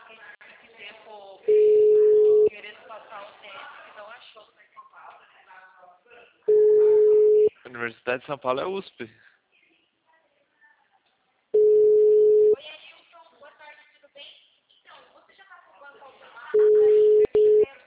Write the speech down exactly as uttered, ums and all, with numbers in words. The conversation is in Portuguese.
Universidade de São Paulo é U S P.